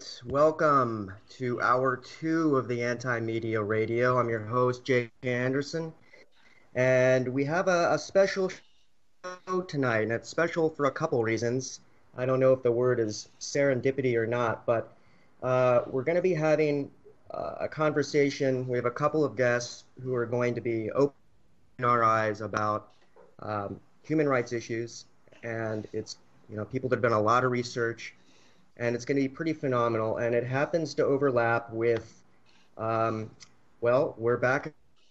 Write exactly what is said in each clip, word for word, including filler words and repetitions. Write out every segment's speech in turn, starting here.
right, welcome to hour two of the Anti-Media Radio. I'm your host, Jake Anderson, and we have a, a special show tonight, and it's special for a couple reasons. I don't know if the word is serendipity or not, but uh, we're going to be having uh, a conversation. We have a couple of guests who are going to be opening our eyes about um, human rights issues, and it's you know people that have done a lot of research, and it's going to be pretty phenomenal. And it happens to overlap with, um, well, we're back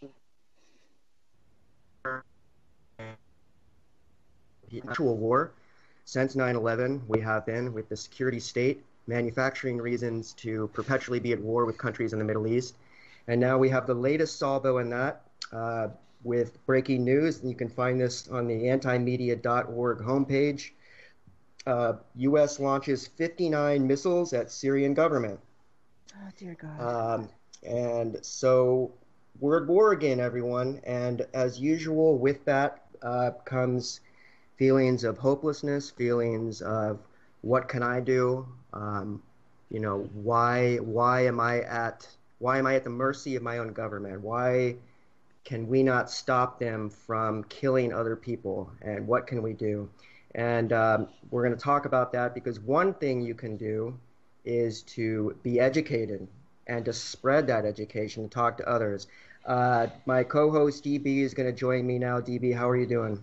in the actual war since nine eleven. We have been with the security state manufacturing reasons to perpetually be at war with countries in the Middle East. And now we have the latest salvo in that uh, with breaking news. And you can find this on the antimedia dot org homepage. Uh, U S launches fifty-nine missiles at Syrian government. Oh, dear God. Um, and so we're at war again, everyone. And as usual, with that uh, comes feelings of hopelessness, feelings of what can I do? Um, you know, why why am I at why am I at the mercy of my own government? Why can we not stop them from killing other people? And what can we do? And um, we're going to talk about that because one thing you can do is to be educated and to spread that education, to talk to others. Uh, my co-host D B is going to join me now. D B, how are you doing?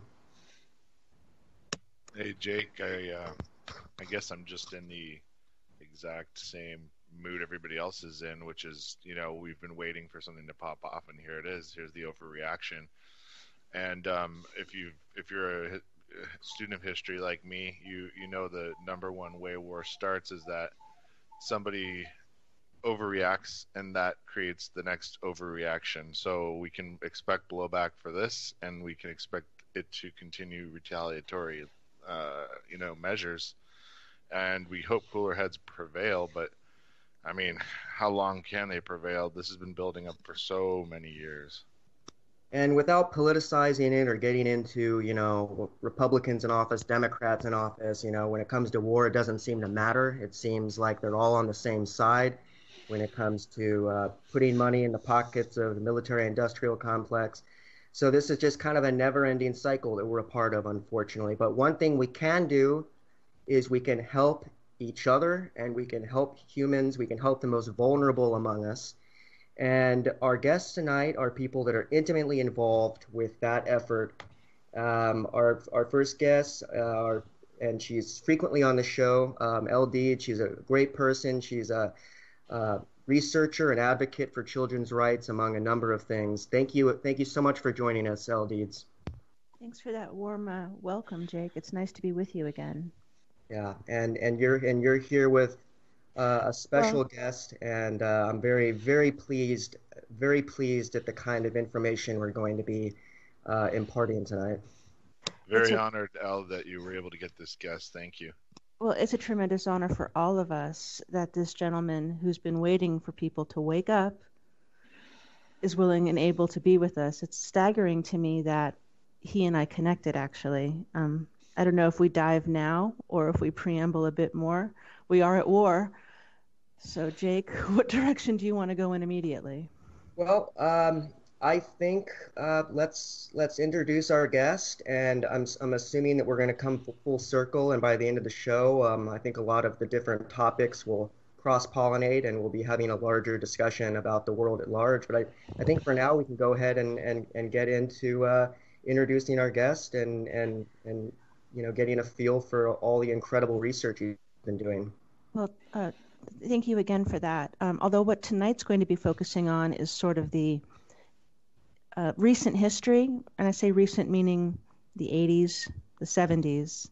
Hey Jake, I uh, I guess I'm just in the exact same mood everybody else is in, which is, you know, we've been waiting for something to pop off, and here it is. Here's the overreaction. And um, if you if you're a student of history like me, you you know the number one way war starts is that somebody overreacts, and that creates the next overreaction. So we can expect blowback for this, and we can expect it to continue retaliatory uh, you know measures, and we hope cooler heads prevail. But I mean, how long can they prevail? This has been building up for so many years. And without politicizing it or getting into, you know, Republicans in office, Democrats in office, you know, when it comes to war, it doesn't seem to matter. It seems like they're all on the same side when it comes to uh, putting money in the pockets of the military-industrial complex. So this is just kind of a never-ending cycle that we're a part of, unfortunately. But one thing we can do is we can help each other, and we can help humans. We can help the most vulnerable among us. And our guests tonight are people that are intimately involved with that effort. Um, our our first guest, uh, are, and she's frequently on the show, um, L D. She's a great person. She's a, a researcher and advocate for children's rights, among a number of things. Thank you, thank you so much for joining us, L D. Thanks for that warm uh, welcome, Jake. It's nice to be with you again. Yeah, and and you're and you're here with Uh, a special well, guest, and uh, I'm very, very pleased, very pleased at the kind of information we're going to be uh, imparting tonight. Very a, honored, Al, that you were able to get this guest. Thank you. Well, it's a tremendous honor for all of us that this gentleman who's been waiting for people to wake up is willing and able to be with us. It's staggering to me that he and I connected, actually. Um, I don't know if we dive now or if we preamble a bit more. We are at war. So, Jake, what direction do you want to go in immediately? Well, um, I think uh, let's let's introduce our guest, and I'm I'm assuming that we're going to come full circle, and by the end of the show, um, I think a lot of the different topics will cross-pollinate, and we'll be having a larger discussion about the world at large. But I, I think for now we can go ahead and, and, and get into uh, introducing our guest and, and and you know getting a feel for all the incredible research you've been doing. Well, uh, thank you again for that. Um, although what tonight's going to be focusing on is sort of the uh, recent history, and I say recent meaning the eighties, the seventies,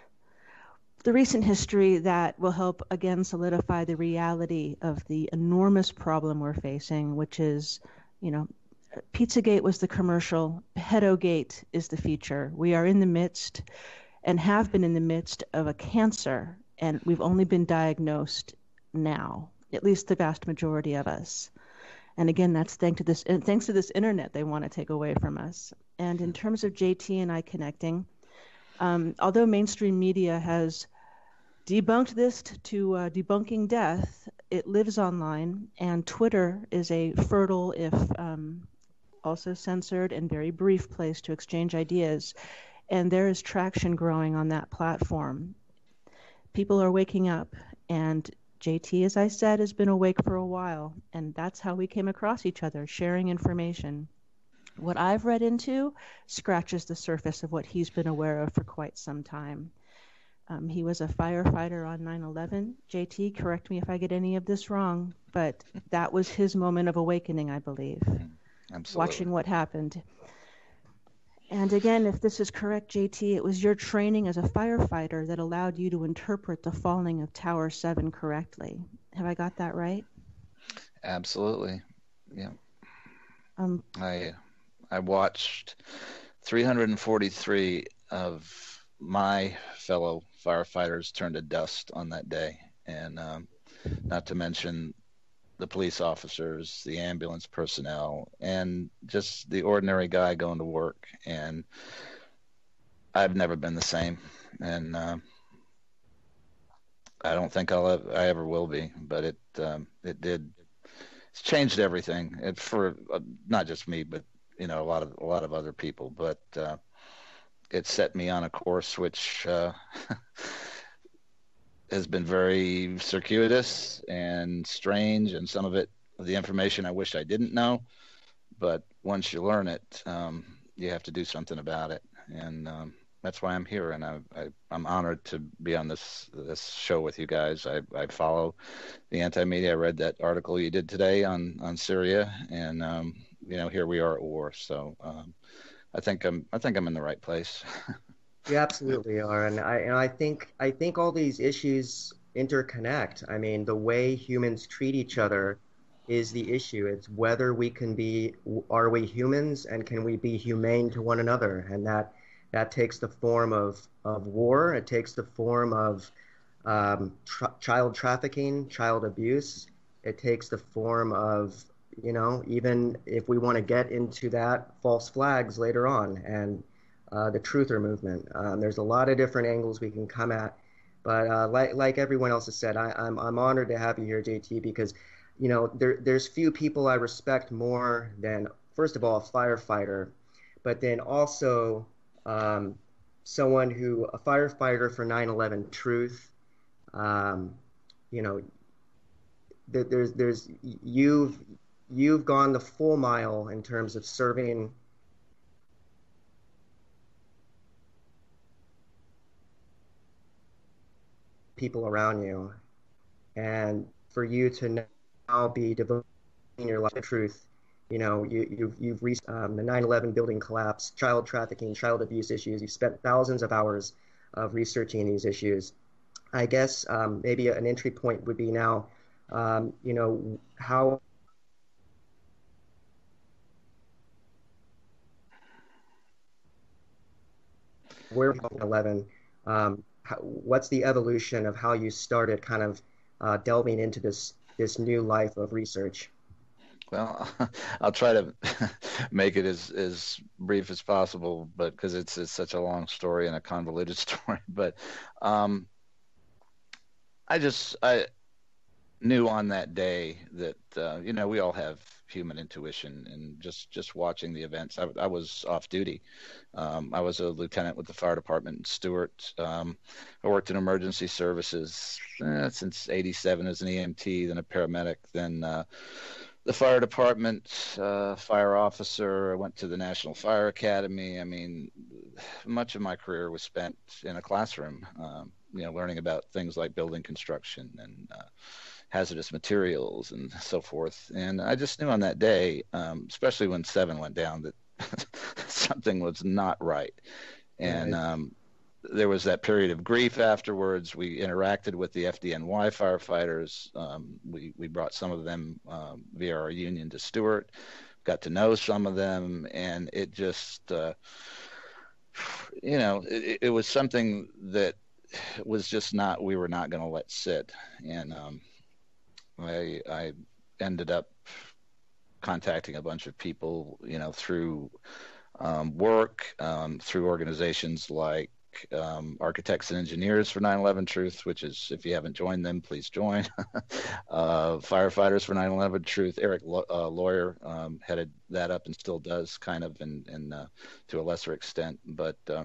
the recent history that will help again solidify the reality of the enormous problem we're facing, which is, you know, Pizzagate was the commercial, Pedogate is the future. We are in the midst and have been in the midst of a cancer, and we've only been diagnosed now, at least the vast majority of us. And again, that's thanks to this thanks to this internet they want to take away from us. And in terms of J T and I connecting, um, although mainstream media has debunked this t- to uh, debunking death. It lives online, and Twitter is a fertile, if um, also censored and very brief place to exchange ideas. And there is traction growing on that platform. People are waking up, and J T, as I said, has been awake for a while, and that's how we came across each other, sharing information. What I've read into scratches the surface of what he's been aware of for quite some time. Um, he was a firefighter on nine eleven. J T, correct me if I get any of this wrong, but that was his moment of awakening, I believe. Absolutely. Watching what happened. And again, if this is correct, J T, it was your training as a firefighter that allowed you to interpret the falling of Tower seven correctly. Have I got that right? Absolutely. Yeah. Um, I I watched three hundred forty-three of my fellow firefighters turn to dust on that day, and um, not to mention the police officers, the ambulance personnel, and just the ordinary guy going to work. And I've never been the same, and uh, I don't think I'll ever, I ever will be. But it um, it did. It's changed everything, and for uh, not just me, but you know a lot of a lot of other people. But uh, it set me on a course which uh, has been very circuitous and strange, and some of it, the information I wish I didn't know. But once you learn it, um, you have to do something about it, and um, that's why I'm here. And I, I, I'm honored to be on this this show with you guys. I, I follow the anti-media. I read that article you did today on on Syria, and um, you know, here we are at war. So um, I think I'm I think I'm in the right place. You absolutely are, and I and I think I think all these issues interconnect. I mean, the way humans treat each other is the issue. It's whether we can be, are we humans, and can we be humane to one another? And that that takes the form of of war. It takes the form of um, tra- child trafficking, child abuse. It takes the form of, you know, even if we want to get into that, false flags later on, and Uh, the truther movement. Um, there's a lot of different angles we can come at, but uh, like like everyone else has said, I, I'm I'm honored to have you here, J T, because you know there there's few people I respect more than, first of all, a firefighter, but then also um, someone who a firefighter for nine eleven Truth. Um, you know, there, there's there's you've you've gone the full mile in terms of serving people around you, and for you to now be devoting your life to truth. You know, you, you've you've reached um, the nine eleven building collapse, child trafficking, child abuse issues. You've spent thousands of hours of researching these issues. I guess um, maybe an entry point would be now, um, you know, how where nine eleven. Um, how, what's the evolution of how you started kind of uh, delving into this this new life of research? Well, I'll try to make it as, as brief as possible, but because it's, it's such a long story and a convoluted story. But um, I just I knew on that day that uh, you know, we all have human intuition, and just just watching the events. I, I was off duty. Um, I was a lieutenant with the fire department in Stewart. Um, I worked in emergency services eh, since eighty-seven as an E M T, then a paramedic, then uh, the fire department, uh, fire officer. I went to the National Fire Academy. I mean, much of my career was spent in a classroom, um, you know, learning about things like building construction and uh, hazardous materials and so forth. And I just knew on that day, um, especially when seven went down, that something was not right. And um, there was that period of grief afterwards. We interacted with the F D N Y firefighters. Um, we, we brought some of them um, via our union to Stewart, got to know some of them, and it just, uh, you know, it, it was something that was just not, we were not going to let sit. And um, I, I ended up contacting a bunch of people, you know, through um, work, um, through organizations like um, Architects and Engineers for nine eleven Truth, which is, if you haven't joined them, please join. uh, Firefighters for nine eleven Truth. Eric uh, Lawyer um, headed that up and still does, kind of, in, in uh, to a lesser extent. But um,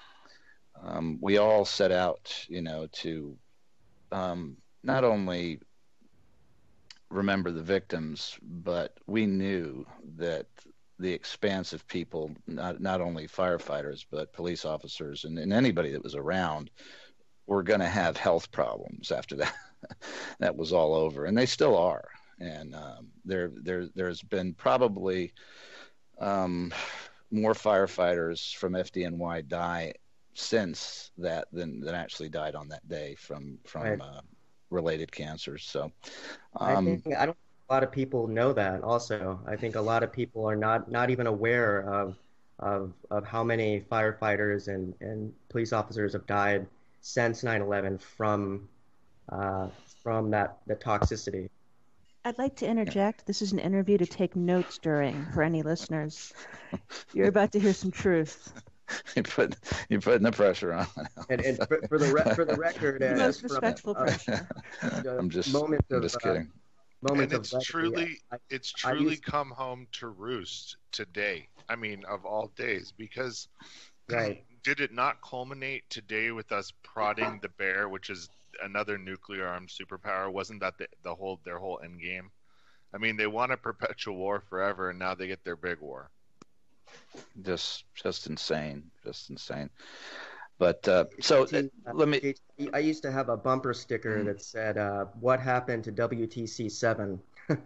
um, we all set out, you know, to um, not only remember the victims, but we knew that the expanse of people, not, not only firefighters, but police officers and, and anybody that was around, were going to have health problems after that. That was all over. And they still are. And um, there, there, there's been probably um, more firefighters from F D N Y die since that than, than actually died on that day from, from right. uh, related cancers. So um, I think, I don't a lot of people know that also. I think a lot of people are not, not even aware of, of, of how many firefighters and, and police officers have died since nine eleven from, uh, from that, the toxicity. I'd like to interject. This is an interview to take notes during for any listeners. You're about to hear some truth. You put you're putting the pressure on. And, and for, for the re- for the record, the uh, most respectful from, pressure. Uh, I'm just moment I'm of, just kidding. Uh, Moments and it's of truly, I, it's truly used, come home to roost today. I mean, of all days, because right. did it not culminate today with us prodding the bear, which is another nuclear armed superpower? Wasn't that the, the whole their whole end game? I mean, they want a perpetual war forever, and now they get their big war. Just, just insane, just insane. But uh, so uh, let me. I used to have a bumper sticker that said, uh, "What happened to W T C seven?"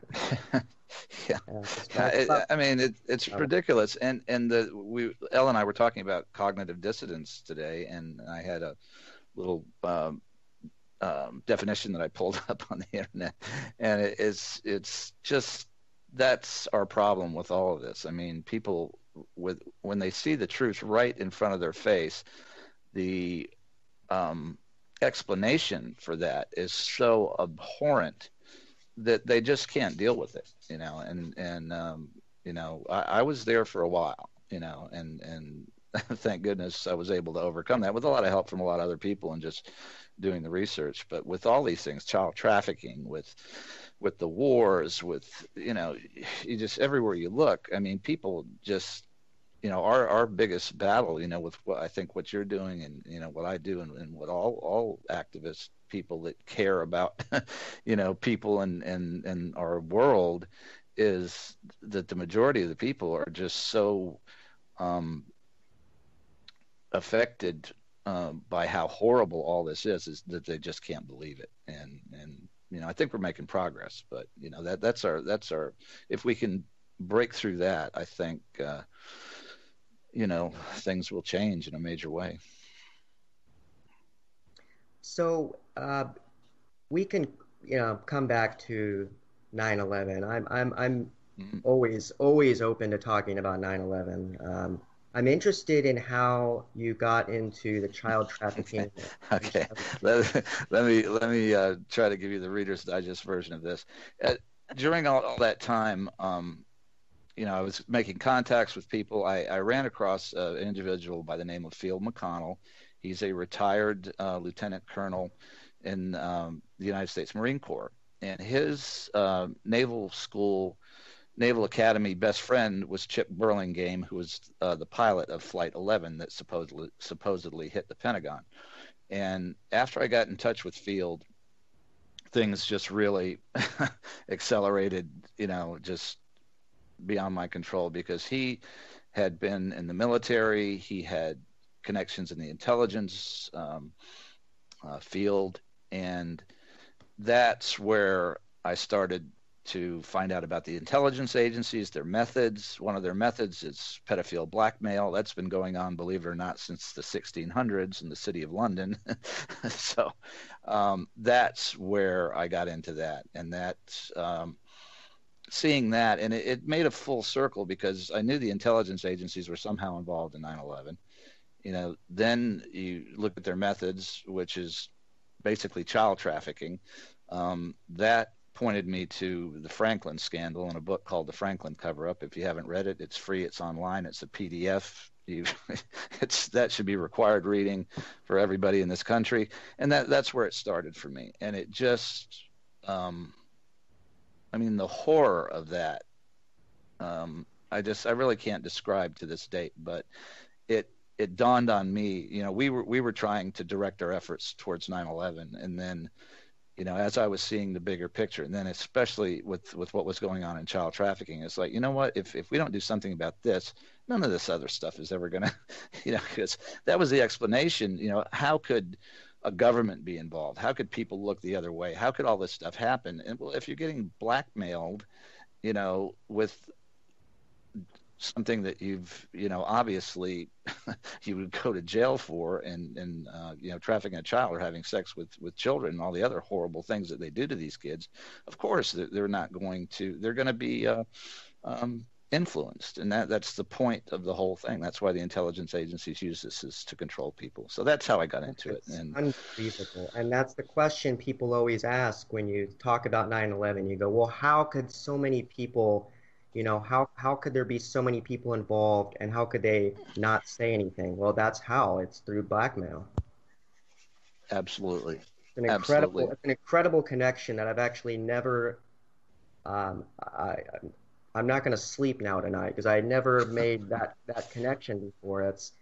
Yeah, uh, it, I mean it, it's ridiculous. And and the we Elle and I were talking about cognitive dissonance today, and I had a little um, um, definition that I pulled up on the internet, and it, it's it's just that's our problem with all of this. I mean, people with when they see the truth right in front of their face, the um, explanation for that is so abhorrent that they just can't deal with it, you know. And and um, you know, I, I was there for a while, you know, and and thank goodness I was able to overcome that with a lot of help from a lot of other people and just doing the research. But with all these things, child trafficking, with with the wars, with you know, you just everywhere you look, I mean, people just. You know, our, our biggest battle, you know, with what I think what you're doing and, you know, what I do and, and what all, all activists, people that care about, you know, people and, and, and our world is that the majority of the people are just so um, affected uh, by how horrible all this is, is that they just can't believe it. And, and, you know, I think we're making progress, but, you know, that that's our, that's our, if we can break through that, I think, uh, you know, things will change in a major way. So uh, we can, you know, come back to nine eleven. I'm, I'm, I'm mm-hmm. always, always open to talking about nine eleven. Um, I'm interested in how you got into the child trafficking. Okay, let, let me let me uh, try to give you the Reader's Digest version of this. Uh, during all, all that time. Um, You know, I was making contacts with people. I, I ran across uh, an individual by the name of Field McConnell. He's a retired uh, lieutenant colonel in um, the United States Marine Corps. And his uh, naval school, Naval Academy best friend was Chip Burlingame, who was uh, the pilot of Flight eleven that supposedly, supposedly hit the Pentagon. And after I got in touch with Field, things just really accelerated, you know, just beyond my control, because he had been in the military, he had connections in the intelligence um, uh, field, and that's where I started to find out about the intelligence agencies, their methods. One of their methods is pedophile blackmail. That's been going on, believe it or not, since the sixteen hundreds in the city of London. So um, that's where I got into that, and that um, seeing that, and it, it made a full circle, because I knew the intelligence agencies were somehow involved in nine eleven. You know, then you look at their methods, which is basically child trafficking. Um, that pointed me to the Franklin scandal in a book called The Franklin Cover-Up. If you haven't read it, it's free. It's online. It's a P D F. You, it's that should be required reading for everybody in this country, and that that's where it started for me. And it just, um, I mean, the horror of that, um, I just I really can't describe to this date. But it it dawned on me, you know, we were we were trying to direct our efforts towards nine eleven, and then, you know, as I was seeing the bigger picture, and then especially with, with what was going on in child trafficking, it's like, you know what, if, if we don't do something about this, none of this other stuff is ever going to, you know, because that was the explanation, you know, how could a government be involved? How could people look the other way? How could all this stuff happen? And well, if you're getting blackmailed, you know, with something that you've, you know, obviously you would go to jail for, and, and uh, you know, trafficking a child or having sex with, with children and all the other horrible things that they do to these kids, of course, they're not going to, they're going to be uh, um, influenced. And that that's the point of the whole thing. That's why the intelligence agencies use this, is to control people. So that's how I got into it's it. And unbelievable. And that's the question people always ask when you talk about nine eleven. You go, well, how could so many people, you know, how, how could there be so many people involved, and how could they not say anything? Well, that's how. It's through blackmail. Absolutely. It's an incredible, Absolutely. it's an incredible connection that I've actually never, um, I, I'm not going to sleep now tonight because I never made that, that connection before. It's,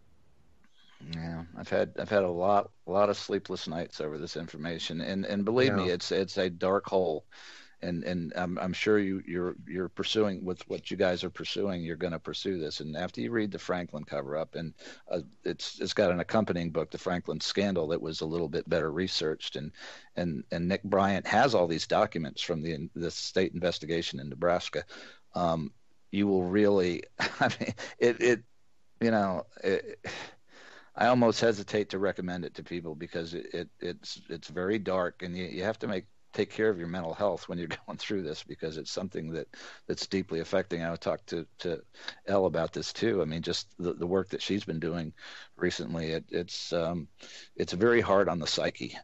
Yeah, I've had I've had a lot a lot of sleepless nights over this information, and and believe me, Yeah. it's it's a dark hole, and and I'm I'm sure you you're you're pursuing with what you guys are pursuing. You're going to pursue this, and after you read the Franklin cover up, and uh, it's it's got an accompanying book, the Franklin Scandal, that was a little bit better researched, and and and Nick Bryant has all these documents from the the state investigation in Nebraska. Um, you will really, I mean, it it you know. It, I almost hesitate to recommend it to people because it, it it's it's very dark, and you, you have to make take care of your mental health when you're going through this, because it's something that that's deeply affecting. I talked to to Elle about this too. I mean, just the, the work that she's been doing recently, it, it's um, it's very hard on the psyche.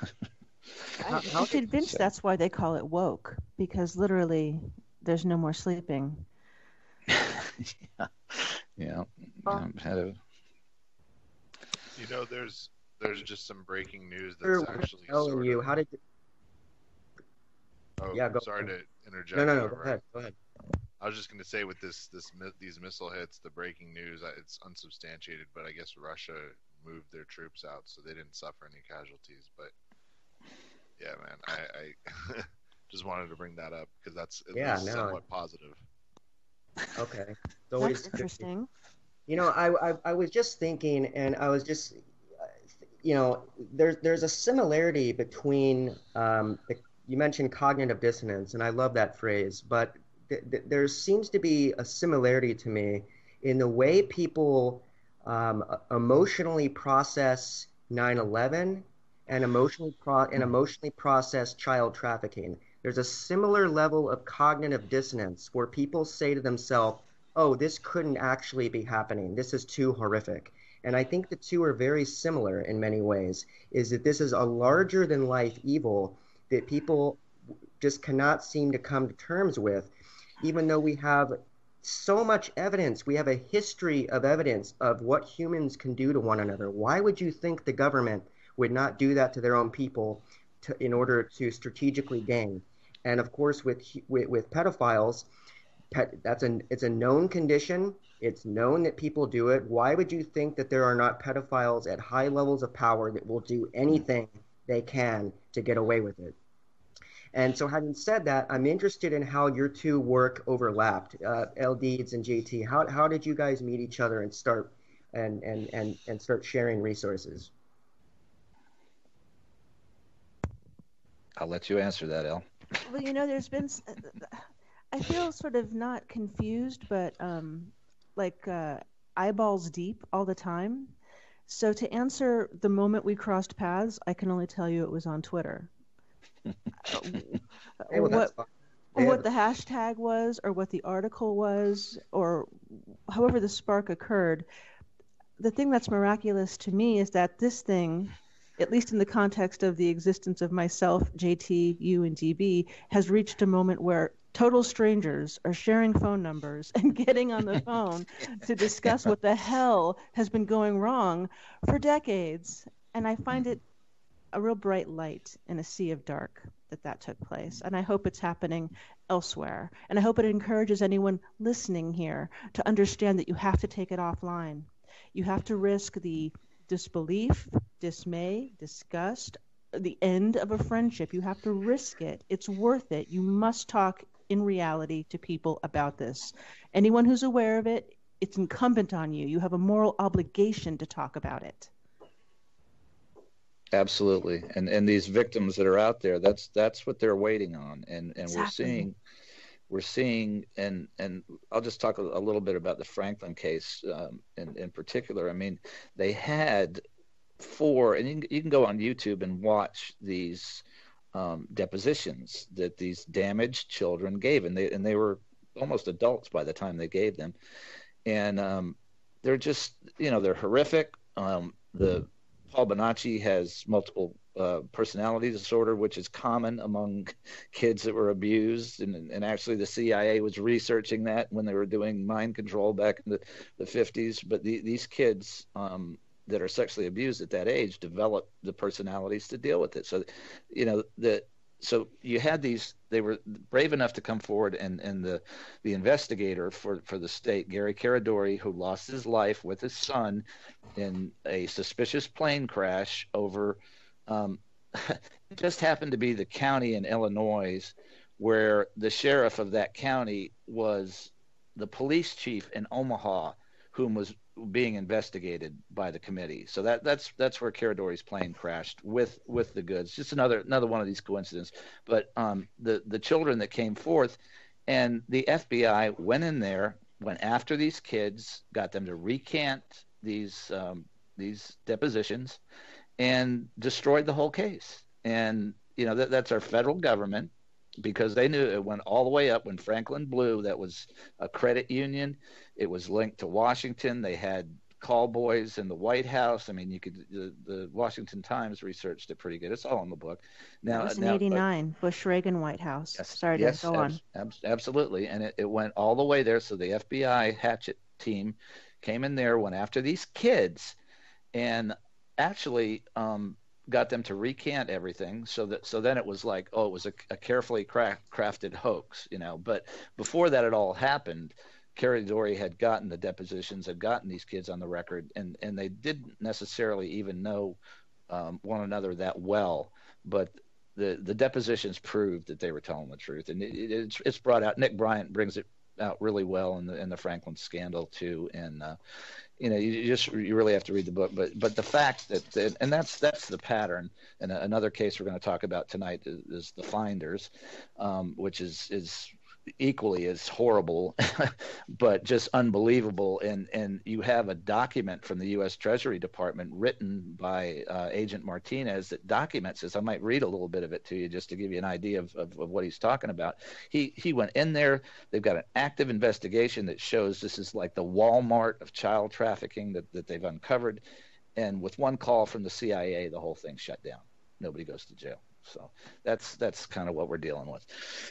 I, I'm convinced that's why they call it woke, because literally there's no more sleeping. yeah, yeah. Um, had a, You know, there's there's just some breaking news Sure, that's actually telling sort you, of. how did you, Oh, yeah, go sorry ahead. to interject. No, no, no, whoever. go ahead, go ahead. I was just going to say, with this this mi- these missile hits, the breaking news, uh, it's unsubstantiated, but I guess Russia moved their troops out, so they didn't suffer any casualties. But yeah, man, I, I just wanted to bring that up because that's at Yeah, least no. somewhat positive. Okay. It's always That's interesting. You know, I, I I was just thinking, and I was just, uh, you know, there's there's a similarity between um, the, you mentioned cognitive dissonance, and I love that phrase, but th- th- there seems to be a similarity to me in the way people um, emotionally process nine eleven and emotionally pro- and emotionally process child trafficking. There's a similar level of cognitive dissonance where people say to themselves, oh, this couldn't actually be happening. This is too horrific. And I think the two are very similar in many ways, is that this is a larger than life evil that people just cannot seem to come to terms with, even though we have so much evidence. We have a history of evidence of what humans can do to one another. Why would you think the government would not do that to their own people to, in order to strategically gain? And of course, with with, with pedophiles, Pet, that's a it's a known condition. It's known that people do it. Why would you think that there are not pedophiles at high levels of power that will do anything they can to get away with it? And so, having said that, I'm interested in how your two work overlapped, uh, Elle Deeds and J T. How how did you guys meet each other and start and and and and start sharing resources? I'll let you answer that, Elle. Well, you know, there's been, I feel sort of not confused, but um, like uh, eyeballs deep all the time. So to answer the moment we crossed paths, I can only tell you it was on Twitter. Hey, well, that's what fine. what the hashtag was, or what the article was, or however the spark occurred. The thing that's miraculous to me is that this thing, at least in the context of the existence of myself, J T, you, and D B, has reached a moment where total strangers are sharing phone numbers and getting on the phone to discuss what the hell has been going wrong for decades. And I find it a real bright light in a sea of dark that that took place. And I hope it's happening elsewhere. And I hope it encourages anyone listening here to understand that you have to take it offline. You have to risk the disbelief, dismay, disgust, the end of a friendship. You have to risk it. It's worth it. You must talk in reality to people about this. Anyone who's aware of it, it's incumbent on you. You have a moral obligation to talk about it. Absolutely. And and these victims that are out there, that's that's what they're waiting on. And and Exactly. we're seeing we're seeing and and I'll just talk a, a little bit about the Franklin case um, in in particular. I mean, they had four, and you can, you can go on YouTube and watch these um, depositions that these damaged children gave, and they and they were almost adults by the time they gave them, and um, they're just, you know, they're horrific. Um, the Paul Bonacci has multiple uh, personality disorder, which is common among kids that were abused. And, and actually the C I A was researching that when they were doing mind control back in the, the fifties. But the, these kids um, that are sexually abused at that age develop the personalities to deal with it. So, you know, the so you had these, they were brave enough to come forward, and, and the, the investigator for, for the state, Gary Caradori, who lost his life with his son in a suspicious plane crash over, um, it just happened to be the county in Illinois where the sheriff of that county was the police chief in Omaha, whom was being investigated by the committee. So that that's that's where Caradori's plane crashed with with the goods. Just another another one of these coincidences. But um, the the children that came forth, and the F B I went in there, went after these kids, got them to recant these um, these depositions, and destroyed the whole case. And you know that that's our federal government, because they knew it went all the way up when Franklin Blue, that was a credit union. It was linked to Washington. They had call boys in the White House. I mean, you could, the, the Washington Times researched it pretty good. It's all in the book. Now, That was in now, eighty-nine, Bush Reagan White House. Yes, Sorry yes, to go on. ab- absolutely. And it, it went all the way there. So the F B I hatchet team came in there, went after these kids, and actually um, got them to recant everything. So that so then it was like, oh, it was a, a carefully cra- crafted hoax, you know. But before that had all happened, Caradori had gotten the depositions, had gotten these kids on the record, and, and they didn't necessarily even know um, one another that well. But the, the depositions proved that they were telling the truth. And it, it, it's, it's brought out, Nick Bryant brings it out really well in the in the Franklin scandal too. And uh, you know, you just you really have to read the book. But but the fact that, that and that's that's the pattern. And another case we're going to talk about tonight is, is the Finders, um, which is is equally as horrible, but just unbelievable. And and you have a document from the U S Treasury Department written by uh, Agent Martinez that documents this. I might read a little bit of it to you just to give you an idea of, of, of what he's talking about. He he went in there. They've got an active investigation that shows this is like the Walmart of child trafficking that, that they've uncovered. And with one call from the C I A, the whole thing shut down. Nobody goes to jail. So that's that's kind of what we're dealing with.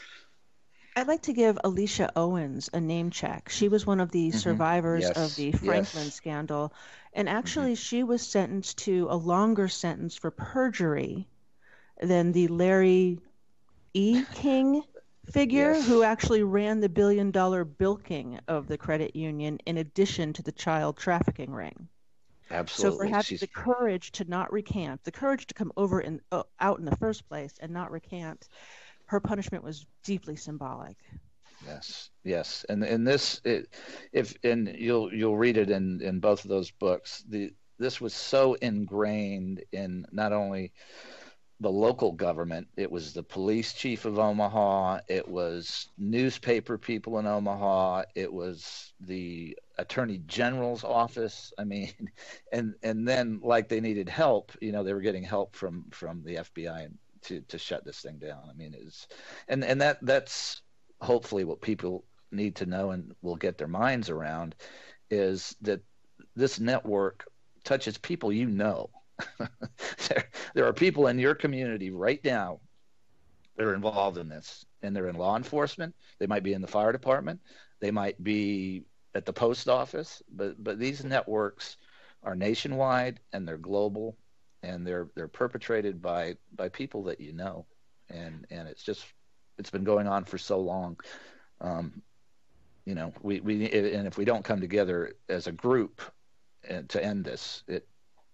I'd like to give Alicia Owens a name check. She was one of the Mm-hmm. survivors Yes. of the Franklin Yes. scandal. And actually, mm-hmm. she was sentenced to a longer sentence for perjury than the Larry E. King figure, Yes. who actually ran the billion dollar bilking of the credit union in addition to the child trafficking ring. Absolutely. So for having She's- the courage to not recant, the courage to come over and uh, out in the first place and not recant, her punishment was deeply symbolic. Yes, yes, and and this, it, if and you'll you'll read it in, in both of those books. The this was so ingrained in not only the local government, it was the police chief of Omaha, it was newspaper people in Omaha, it was the attorney general's office. I mean, and and then like they needed help, you know, they were getting help from from the F B I and. To, to shut this thing down. I mean, it's and and that that's hopefully what people need to know and will get their minds around is that this network touches people you know. there, there are people in your community right now that are involved in this, and they're in law enforcement. They might be in the fire department. They might be at the post office. But but these networks are nationwide and they're global, and they're they're perpetrated by by people that you know, and and it's just it's been going on for so long. Um, you know, we we and if we don't come together as a group and to end this, it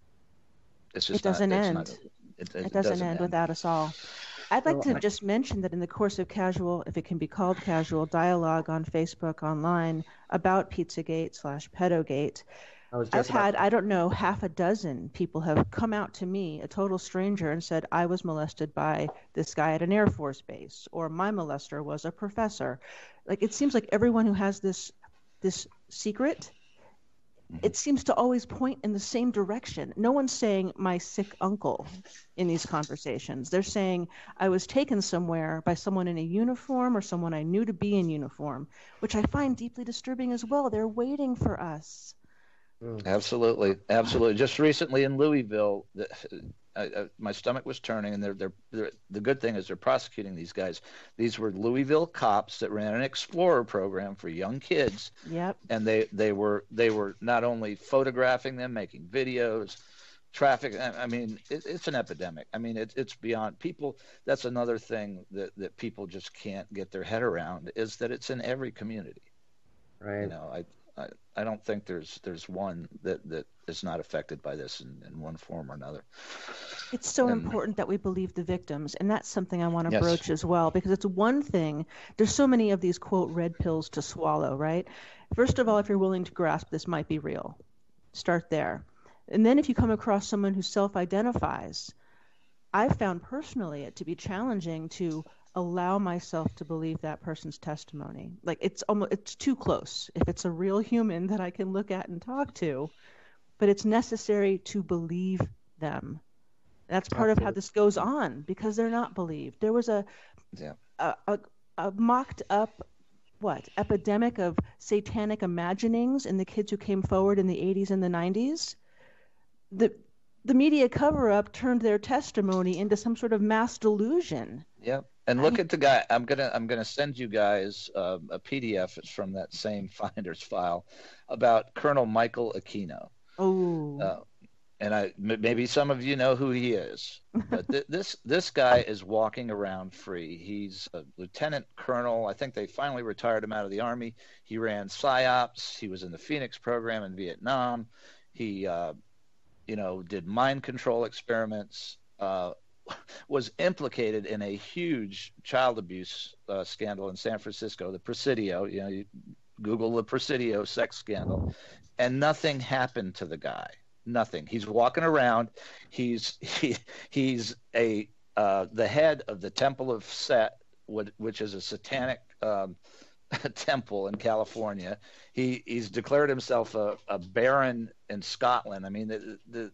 it's just it doesn't not, end. Not, it, it, it, doesn't, doesn't end, end without us all. I'd like Well, to just mention that in the course of casual, if it can be called casual, dialogue on Facebook online about Pizzagate slash Pedogate, I was I've just about had, I don't know, half a dozen people have come out to me, a total stranger, and said, I was molested by this guy at an Air Force base, or my molester was a professor. Like, it seems like everyone who has this this secret, it seems to always point in the same direction. No one's saying my sick uncle in these conversations. They're saying I was taken somewhere by someone in a uniform or someone I knew to be in uniform, which I find deeply disturbing as well. They're waiting for us. Absolutely, absolutely. Just recently in Louisville, the, I, I, my stomach was turning, and they're, they're, they're, the good thing is they're prosecuting these guys. These were Louisville cops that ran an Explorer program for young kids. Yep. And they, they were they were not only photographing them, making videos, traffic. I, I mean, it, it's an epidemic. I mean, it, it's beyond people. That's another thing that, that people just can't get their head around, is that it's in every community. right. You know, I. I, I don't think there's there's one that, that is not affected by this in, in one form or another. It's so And- important that we believe the victims, and that's something I want to Yes. broach as well, because it's one thing. There's so many of these, quote, red pills to swallow, right? First of all, if you're willing to grasp this might be real, start there. And then if you come across someone who self-identifies, I've found personally it to be challenging to allow myself to believe that person's testimony. Like, it's almost it's too close. If it's a real human that I can look at and talk to, but it's necessary to believe them. That's part of how this goes on, because they're not believed. There was a Yeah. a, a, a mocked up what epidemic of satanic imaginings in the kids who came forward in the eighties and the nineties. The the media cover-up turned their testimony into some sort of mass delusion. Yeah, and look at the guy. I'm gonna I'm gonna send you guys uh, a P D F. It's from that same Finder's file about Colonel Michael Aquino. Oh, Uh, and I m- maybe some of you know who he is, but th- this this guy is walking around free. He's a lieutenant colonel. I think they finally retired him out of the army. He ran PSYOPs. He was in the Phoenix program in Vietnam. He uh, you know did mind control experiments. Uh, was implicated in a huge child abuse uh, scandal in San Francisco, the Presidio. You know, you Google the Presidio sex scandal, and nothing happened to the guy. Nothing. He's walking around. He's he, he's a uh, the head of the Temple of Set, which is a satanic um, temple in California. He he's declared himself a, a baron in Scotland. I mean, the, the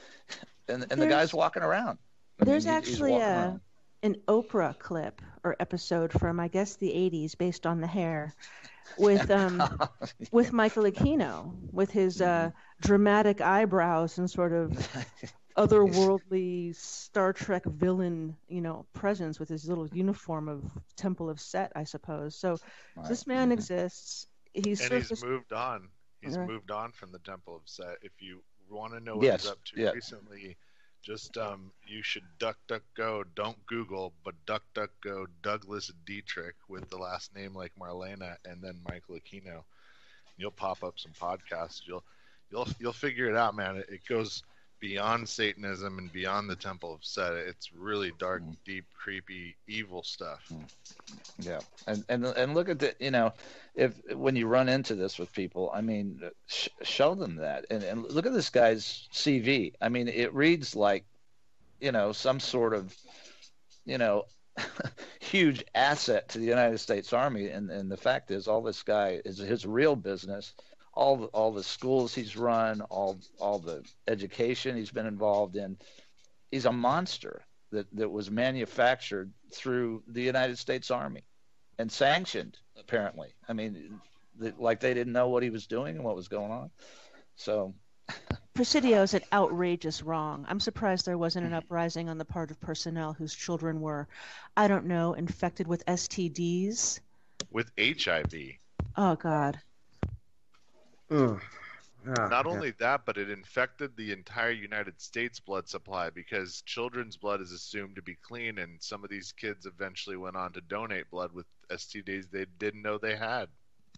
and and the There's- guy's walking around. I mean, there's he- he's actually walking a around. an Oprah clip or episode from, I guess, the eighties, based on the hair, with um with Michael Aquino, with his uh, dramatic eyebrows and sort of otherworldly Star Trek villain, you know, presence, with his little uniform of Temple of Set, I suppose. So Right. this man Mhm. exists. He's and surfaced. he's moved on. He's Right. moved on from the Temple of Set. If you want to know what Yes, he's up to yeah. recently, just um, you should duck, duck, go. Don't Google, but duck, duck, go. Douglas Dietrich with the last name like Marlena, and then Michael Aquino. You'll pop up some podcasts. You'll, you'll, you'll figure it out, man. It, it goes beyond Satanism and beyond the Temple of Set. It's really dark, Mm. deep, creepy, evil stuff. Yeah, and and and look at the you know, if when you run into this with people, I mean, sh- show them that, and and look at this guy's C V. I mean, it reads like, you know, some sort of, you know, huge asset to the United States Army, and and the fact is, all this guy is his real business. All the, all the schools he's run, all all the education he's been involved in, he's a monster that, that was manufactured through the United States Army and sanctioned, apparently. I mean, the, like they didn't know what he was doing and what was going on. So Presidio is an outrageous wrong. I'm surprised there wasn't an uprising on the part of personnel whose children were, I don't know, infected with S T Ds. With H I V. Oh, God. Mm. Ah, Not yeah. only that, but it infected the entire United States blood supply because children's blood is assumed to be clean, and some of these kids eventually went on to donate blood with S T Ds they didn't know they had.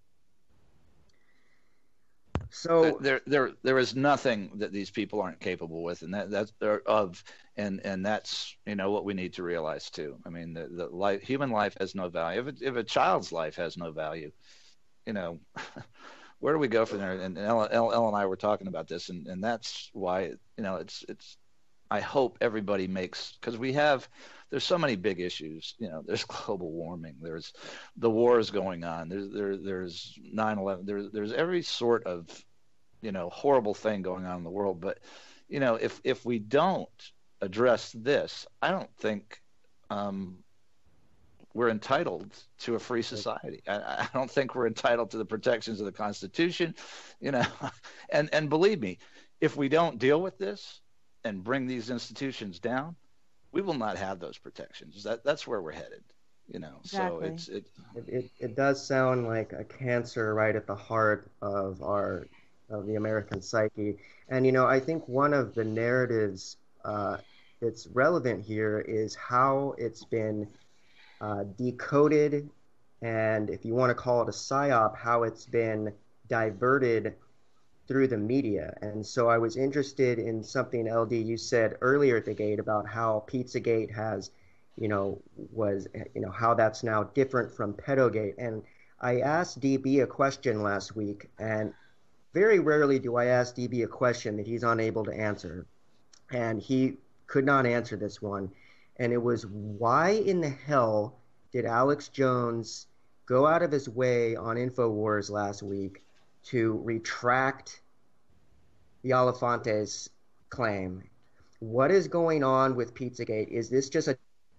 So there there there is nothing that these people aren't capable with, and that that's they're of and and that's you know what we need to realize too. I mean, the, the life human life has no value. If it, if a child's life has no value, you know, where do we go from there? And, and Ellen, Ellen and I were talking about this, and, and that's why you know it's it's. I hope everybody makes, because we have there's so many big issues. You know, there's global warming, there's the wars going on, there's there there's nine eleven, there's there's every sort of you know horrible thing going on in the world. But you know, if if we don't address this, I don't think um, we're entitled to a free society. I, I don't think we're entitled to the protections of the Constitution. You know, and and believe me, if we don't deal with this and bring these institutions down, we will not have those protections. That that's where we're headed, you know. Exactly. So it's it, it, it, it does sound like a cancer right at the heart of our of the American psyche. And you know, I think one of the narratives uh, that's relevant here is how it's been uh, decoded, and if you want to call it a psyop, how it's been diverted through the media. And so I was interested in something, L D, you said earlier at the gate about how Pizzagate has, you know, was, you know, how that's now different from Pedogate. And I asked D B a question last week, and very rarely do I ask D B a question that he's unable to answer. And he could not answer this one. And it was, why in the hell did Alex Jones go out of his way on InfoWars last week to retract the Elefante's claim? What is going on with Pizzagate? Is this just a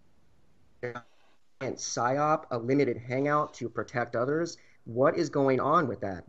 giant psyop, a limited hangout to protect others? What is going on with that?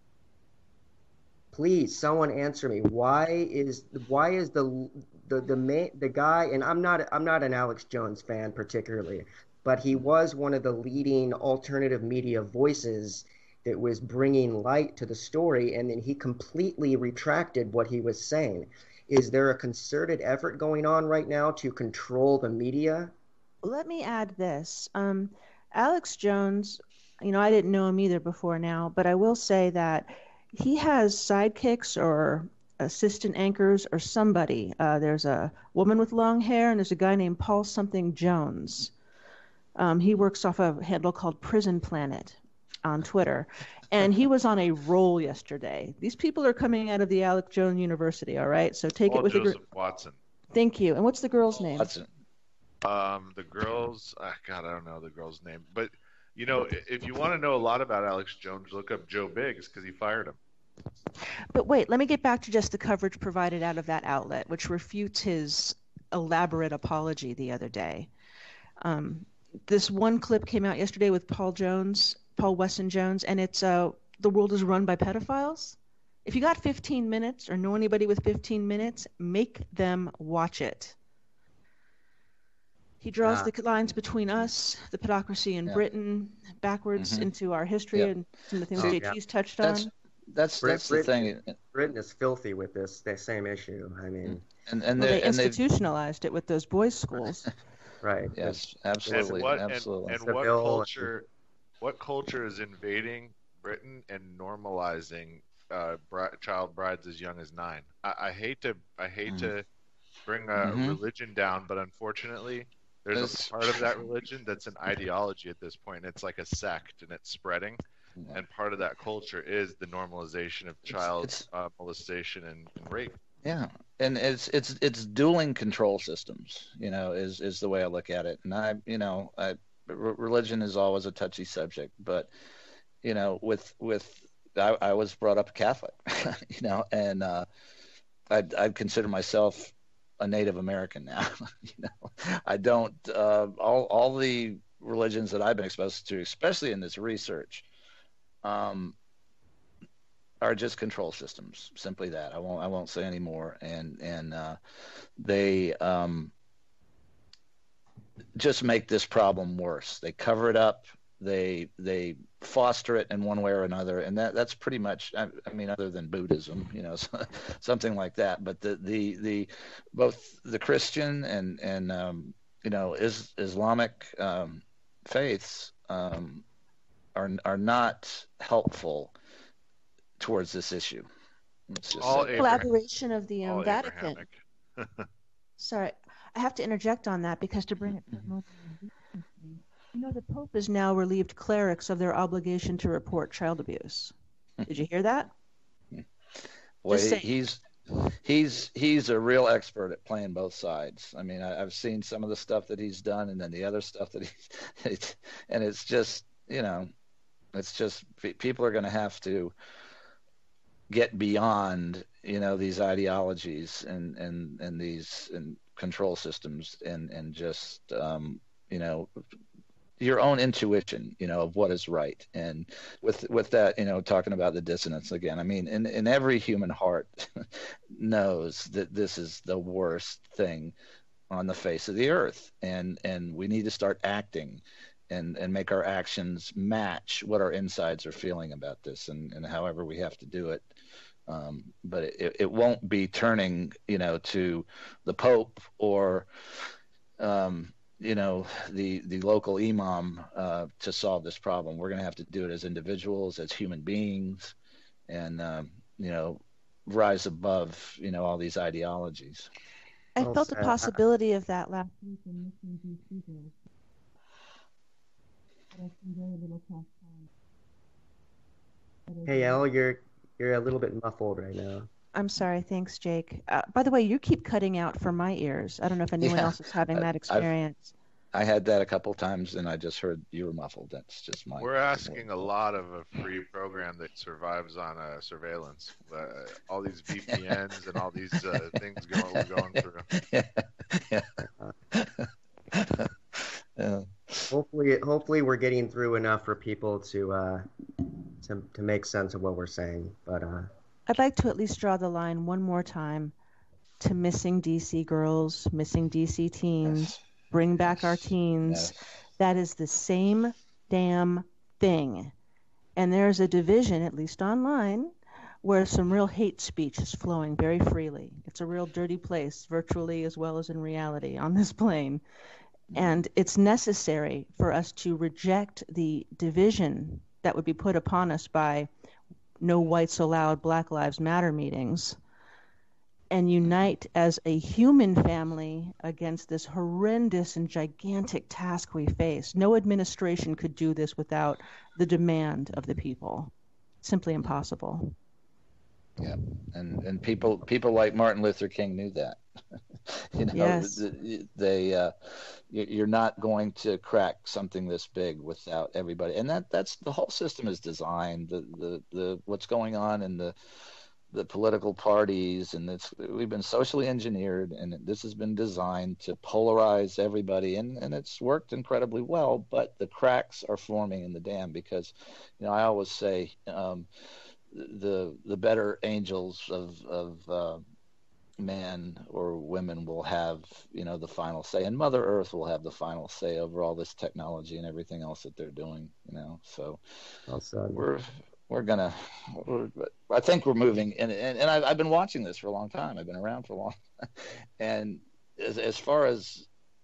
Please, someone answer me. Why is why is the the the main, the guy? And I'm not I'm not an Alex Jones fan particularly, but he was one of the leading alternative media voices that was bringing light to the story, and then he completely retracted what he was saying. Is there a concerted effort going on right now to control the media? Let me add this. Um, Alex Jones, you know, I didn't know him either before now, but I will say that he has sidekicks or assistant anchors or somebody. Uh, there's a woman with long hair, and there's a guy named Paul something Jones. Um, he works off a handle called Prison Planet on Twitter, and he was on a roll yesterday. These people are coming out of the Alex Jones University, all right? So take Paul it with Joseph a gr- Watson. Thank you. And what's the girl's name? Watson. Um, the girls, ah, God, I don't know the girl's name, but you know, if you want to know a lot about Alex Jones, look up Joe Biggs because he fired him. But wait, let me get back to just the coverage provided out of that outlet, which refutes his elaborate apology the other day. Um, this one clip came out yesterday with Paul Jones, Paul Wesson Jones, and it's uh, the world is run by pedophiles. If you got fifteen minutes or know anybody with fifteen minutes, make them watch it. He draws Ah. the lines between us, the pedocracy in Yeah. Britain, backwards Mhm. into our history, Yeah. and some of the things Oh, J yeah. T's touched That's on. that's Brit- that's the Brit- thing, Britain is filthy with this, this same issue. I mean, and and Well, they they and they've institutionalized it with those boys' schools. right. yes, And absolutely, what absolutely. and, and what Seville and- culture, what culture is invading Britain and normalizing uh, bri- child brides as young as nine? I, I hate to I hate Mhm. to bring a Mhm. religion down, but unfortunately, there's It's- a part of that religion that's an ideology at this point. It's like a sect, and it's spreading. Yeah. And part of that culture is the normalization of child it's- uh, molestation and, and rape. Yeah, and it's it's it's dueling control systems. You know, is is the way I look at it. And I, you know, I, re- religion is always a touchy subject, but you know, with with I, I was brought up Catholic, you know, and uh, I I consider myself a Native American now. You know, I don't uh, all all the religions that I've been exposed to, especially in this research. Um, are just control systems. Simply that. I won't I won't say any more. And and uh, they um, just make this problem worse. They cover it up. They they foster it in one way or another, and that that's pretty much. I, I mean, other than Buddhism, you know, something like that. But the the the both the Christian and and um, you know is, Islamic um, faiths um, are are not helpful towards this issue. It's just All like, Collaboration of the um, all Vatican. Abrahamic. Sorry, I have to interject on that because to bring it to you know, the Pope has now relieved clerics of their obligation to report child abuse. Did you hear that? well, Just he, saying. he's he's he's a real expert at playing both sides. I mean, I, I've seen some of the stuff that he's done, and then the other stuff that he, and it's just you know, it's just people are going to have to get beyond you know these ideologies and and and these and control systems and and just um, you know. your own intuition, you know, of what is right. And with with that, you know, talking about the dissonance again, I mean, in, in every human heart knows that this is the worst thing on the face of the earth. And and we need to start acting and, and make our actions match what our insides are feeling about this and, and however we have to do it. Um, but it, it won't be turning, you know, to the Pope or um, you know, the, the local imam uh, to solve this problem. We're going to have to do it as individuals, as human beings, and, um, you know, rise above, you know, all these ideologies. I Well felt a said. possibility of that last week in missing D C girls. But I see very little transparency. Hey, Elle, you're you're a little bit muffled right now. I'm sorry. Thanks, Jake. Uh, by the way, you keep cutting out from my ears. I don't know if anyone Yeah, else is having that I've- experience. I had that a couple times, and I just heard you were muffled. That's just my. We're asking a lot of a free program that survives on uh, surveillance. Uh, all these V P Ns and all these uh, things going, we're going through. yeah. Yeah. yeah. Hopefully, hopefully we're getting through enough for people to uh, to to make sense of what we're saying. But uh, I'd like to at least draw the line one more time to missing D C girls, missing D C teens. Yes. Bring back our Yes. teens. Yes. That is the same damn thing. And there's a division, at least online, where some real hate speech is flowing very freely. It's a real dirty place, virtually as well as in reality, on this plane. And it's necessary for us to reject the division that would be put upon us by No Whites Allowed, Black Lives Matter meetings, and unite as a human family against this horrendous and gigantic task we face. No administration could do this without the demand of the people. Simply impossible. Yeah, and and people people like Martin Luther King knew that. you know, Yes. th- they uh, you- you're not going to crack something this big without everybody, and that that's the whole system is designed. The the the what's going on in the the political parties, and it's we've been socially engineered, and this has been designed to polarize everybody, and and it's worked incredibly well. But the cracks are forming in the dam because, you know, I always say um, the the better angels of of uh, man or women will have, you know, the final say, and Mother Earth will have the final say over all this technology and everything else that they're doing. You know, so well said. we're we're gonna we're, I think we're moving, and and, and I've, I've been watching this for a long time. I've been around for a long time. And as, as far as,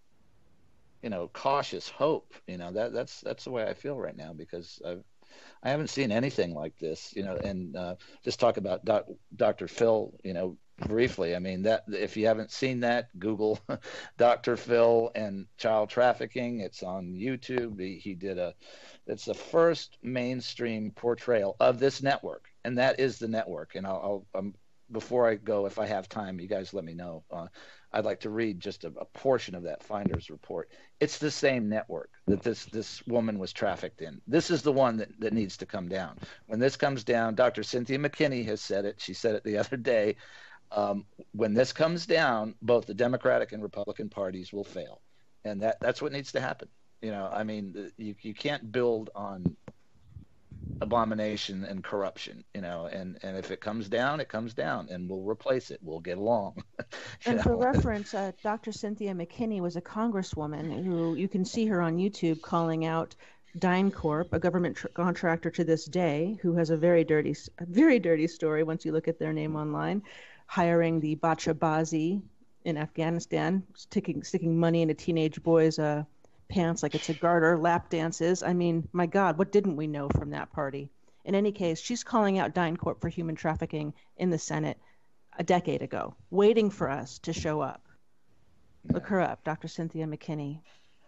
you know, cautious hope, you know, that that's that's the way I feel right now, because I've I haven't seen anything like this, you know. And uh, just talk about doc, Doctor Phil, you know, briefly. I mean, that if you haven't seen that, Google Doctor Phil and child trafficking. It's on YouTube. He, he did a it's the first mainstream portrayal of this network, and that is the network. And I'll, I'll um, before I go, if I have time, you guys let me know. Uh, I'd like to read just a, a portion of that Finder's report. It's the same network that this this woman was trafficked in. This is the one that, that needs to come down. When this comes down, Doctor Cynthia McKinney has said it. She said it the other day. Um, when this comes down, both the Democratic and Republican parties will fail, and that that's what needs to happen. You know, I mean, you you can't build on abomination and corruption, you know, and, and if it comes down, it comes down, and we'll replace it. We'll get along. And know? for reference, uh, Doctor Cynthia McKinney was a congresswoman who you can see her on YouTube calling out DynCorp, a government tr- contractor to this day, who has a very dirty, a very dirty story once you look at their name online, hiring the Bachabazi in Afghanistan, sticking sticking money into teenage boys' uh, pants like it's a garter, lap dances. I mean, my God, what didn't we know from that party? In any case, she's calling out DynCorp for human trafficking in the Senate a decade ago, waiting for us to show up. Look her up, Doctor Cynthia McKinney.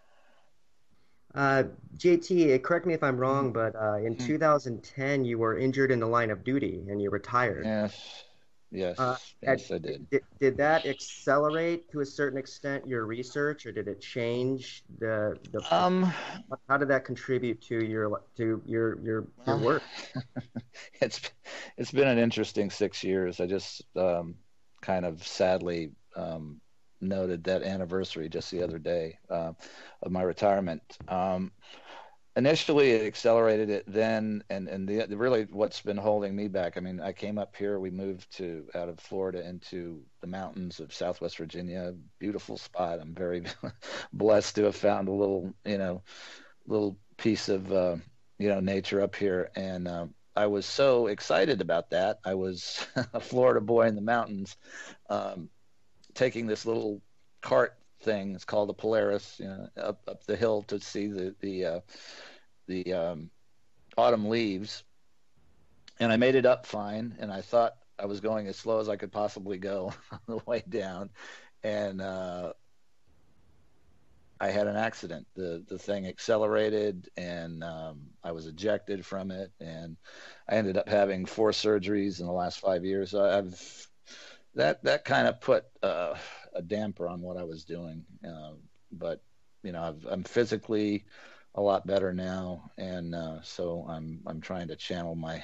Uh, J T, correct me if I'm wrong, but uh, in Mm-hmm. two thousand ten you were injured in the line of duty and you retired. Yes, yes, Uh, yes, at- I did. Did, did that accelerate to a certain extent your research, or did it change the the? Um, How did that contribute to your to your your your well, work? it's it's been an interesting six years. I just um, kind of sadly um, noted that anniversary just the other day uh, of my retirement. Um, initially, it accelerated it then, and and the, the really what's been holding me back. I mean, I came up here. We moved to out of Florida into the mountains of Southwest Virginia. Beautiful spot. I'm very blessed to have found a little, you know, little piece of uh, you know nature up here, and um, I was so excited about that. I was a Florida boy in the mountains, um, taking this little cart thing. It's called a Polaris, you know, up up the hill to see the the uh, the um, autumn leaves, and I made it up fine. And I thought I was going as slow as I could possibly go on the way down, and uh, I had an accident. The the thing accelerated, and um, I was ejected from it, and I ended up having four surgeries in the last five years. So I've that that kind of put uh, a damper on what I was doing, uh, but you know I've, I'm physically a lot better now, and uh, so I'm I'm trying to channel my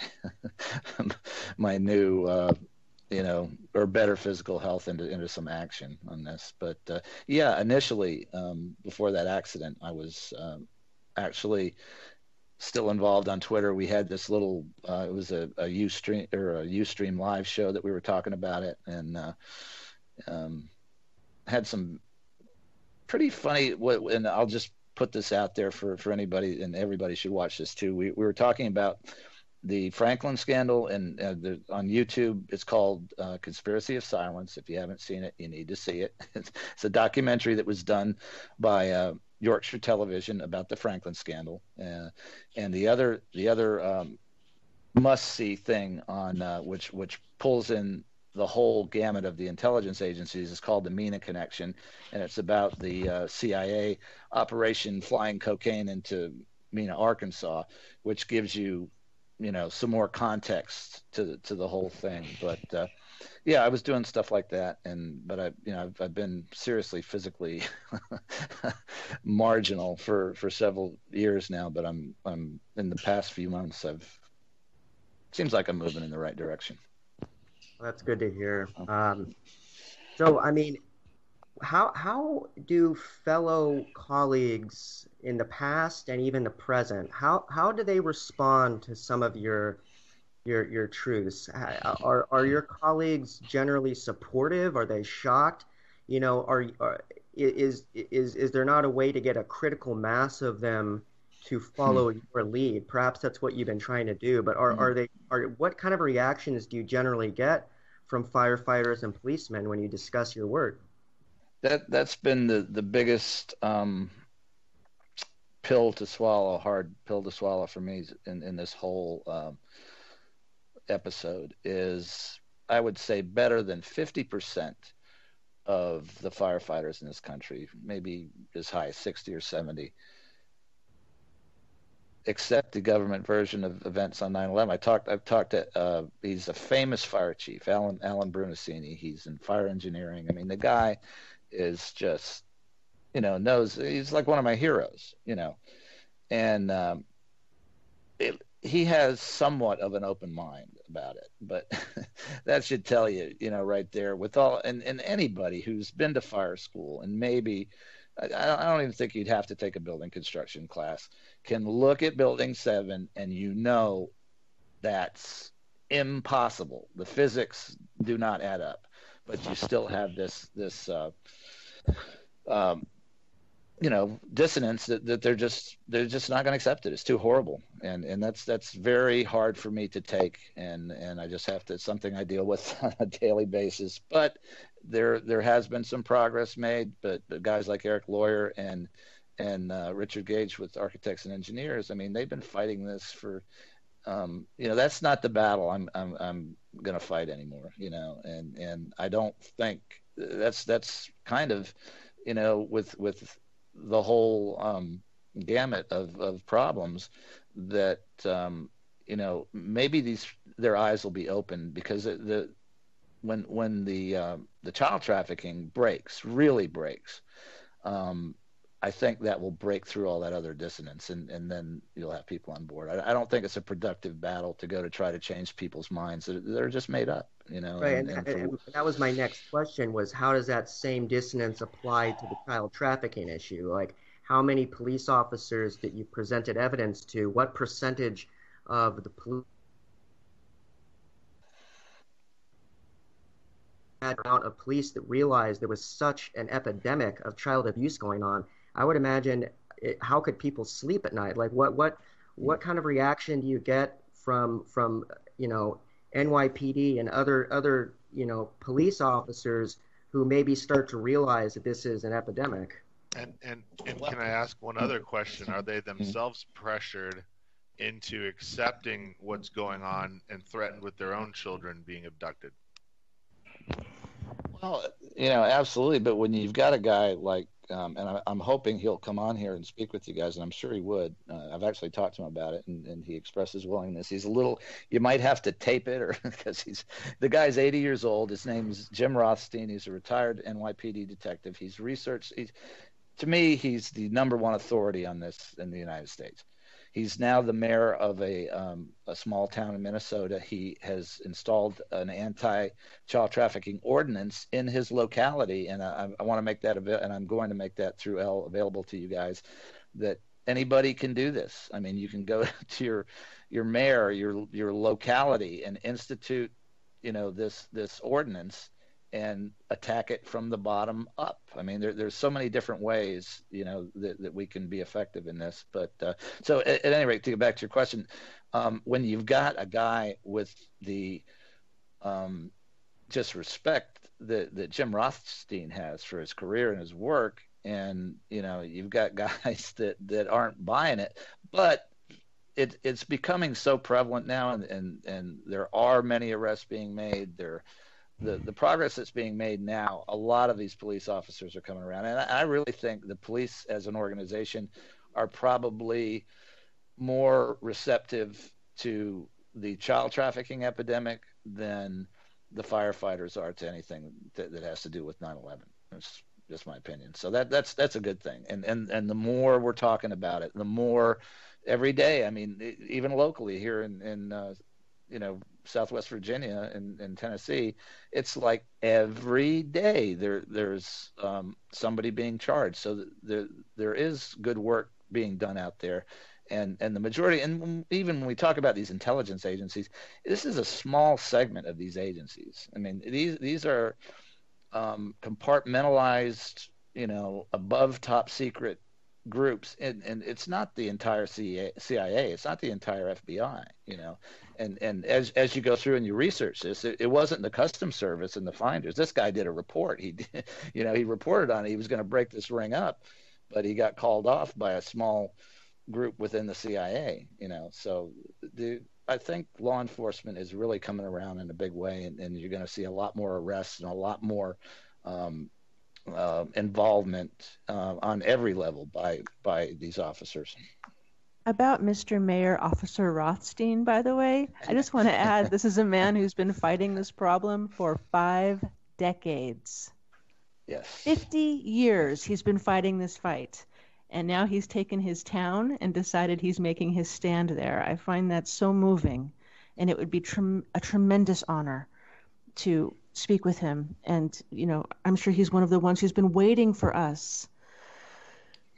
my new. Uh, you know, or better physical health into, into some action on this. But uh, yeah, initially, um, before that accident, I was um, actually still involved on Twitter. We had this little, uh, it was a, a Ustream or a Ustream live show that we were talking about it, and uh, um, had some pretty funny, and I'll just put this out there for, for anybody, and everybody should watch this too. We, we were talking about the Franklin scandal, and uh, the, on YouTube, it's called uh, Conspiracy of Silence. If you haven't seen it, you need to see it. It's, it's a documentary that was done by uh, Yorkshire Television about the Franklin scandal. Uh, and the other, the other um, must-see thing on uh, which which pulls in the whole gamut of the intelligence agencies is called the MENA Connection, and it's about the uh, C I A operation flying cocaine into Mena, Arkansas, which gives you you know, some more context to to the whole thing. But uh, yeah, I was doing stuff like that, and but I, you know, I've, I've been seriously physically marginal for, for several years now. But I'm I'm in the past few months, I've seems like I'm moving in the right direction. Well, that's good to hear. Um, so, I mean, how how do fellow colleagues in the past and even the present, how how do they respond to some of your your your truths? Are are your colleagues generally supportive? Are they shocked? You know, are, are is is is there not a way to get a critical mass of them to follow hmm. your lead? Perhaps that's what you've been trying to do. But are, hmm. are they are what kind of reactions do you generally get from firefighters and policemen when you discuss your work? That that's been the the biggest um, pill to swallow, hard pill to swallow for me in in this whole um, episode is, I would say, better than fifty percent of the firefighters in this country, maybe as high as sixty or seventy, accept the government version of events on nine eleven. I talked. I've talked to. Uh, he's a famous fire chief, Alan Alan Brunacini. He's in fire engineering. I mean, the guy is just, you know, knows. He's like one of my heroes, you know, and um, it, he has somewhat of an open mind about it. But that should tell you, you know, right there with all and, and anybody who's been to fire school and maybe I, I don't even think you'd have to take a building construction class, can look at building seven and you know that's impossible. The physics do not add up, but you still have this this uh, um, you know, dissonance that, that they're just they're just not going to accept it. It's too horrible, and and that's that's very hard for me to take, and and I just have to, it's something I deal with on a daily basis. But there there has been some progress made, but, but guys like Eric Lawyer and and uh, Richard Gage with Architects and Engineers, I mean, they've been fighting this for, um, you know, that's not the battle I'm I'm I'm going to fight anymore, you know, and and I don't think that's that's kind of, you know, with with the whole um, gamut of, of problems that, um, you know, maybe these, their eyes will be open, because the, the when, when the, uh, the child trafficking breaks, really breaks, um, I think that will break through all that other dissonance, and, and then you'll have people on board. I, I don't think it's a productive battle to go to try to change people's minds. They're, they're just made up, you know. Right, and, and, and, and, for, that was my next question, was how does that same dissonance apply to the child trafficking issue? Like, how many police officers that you presented evidence to, what percentage of the police amount of police that realized there was such an epidemic of child abuse going on? I would imagine, it, how could people sleep at night? Like, what what what kind of reaction do you get from from you know N Y P D and other other you know police officers who maybe start to realize that this is an epidemic? And and and can I ask one other question? Are they themselves pressured into accepting what's going on and threatened with their own children being abducted? Well, you know, absolutely. But when you've got a guy like, um, and I, I'm hoping he'll come on here and speak with you guys, and I'm sure he would. Uh, I've actually talked to him about it, and, and he expressed his willingness. He's a little, you might have to tape it, or because he's, the guy's eighty years old. His name's Jim Rothstein. He's a retired N Y P D detective. He's researched, he's, to me, he's the number one authority on this in the United States. He's now the mayor of a um, a small town in Minnesota. He has installed an anti-child trafficking ordinance in his locality, and I, I want to make that available, and I'm going to make that through L available to you guys, that anybody can do this. I mean, you can go to your your mayor, your your locality, and institute, you know, this this ordinance and attack it from the bottom up. I mean, there, there's so many different ways, you know, that, that we can be effective in this. But uh, so at, at any rate, to get back to your question, um, when you've got a guy with the um, just respect that, that Jim Rothstein has for his career and his work, and, you know, you've got guys that, that aren't buying it, but it, it's becoming so prevalent now, and, and, and there are many arrests being made. There The, the progress that's being made now, a lot of these police officers are coming around. And I, I really think the police as an organization are probably more receptive to the child trafficking epidemic than the firefighters are to anything that, that has to do with nine eleven. That's just my opinion. So that that's that's a good thing. And, and, and the more we're talking about it, the more every day, I mean, even locally here in, in uh, you know, Southwest Virginia and, and Tennessee, it's like every day there there's um, somebody being charged. So there there is good work being done out there, and and the majority, and even when we talk about these intelligence agencies, this is a small segment of these agencies. I mean, these these are um, compartmentalized, you know, above top secret groups, and, and it's not the entire C I A, it's not the entire F B I, you know. And and as as you go through and you research this, it, it wasn't the Customs Service and the finders. This guy did a report. He did, you know, he reported on it. He was going to break this ring up, but he got called off by a small group within the C I A, you know. So the I think law enforcement is really coming around in a big way, and, and you're going to see a lot more arrests and a lot more um, uh, involvement uh, on every level by by these officers. About Mister Mayor Officer Rothstein, by the way, I just want to add, this is a man who's been fighting this problem for five decades. Yes. fifty years he's been fighting this fight. And now he's taken his town and decided he's making his stand there. I find that so moving. And it would be trem- a tremendous honor to speak with him. And, you know, I'm sure he's one of the ones who's been waiting for us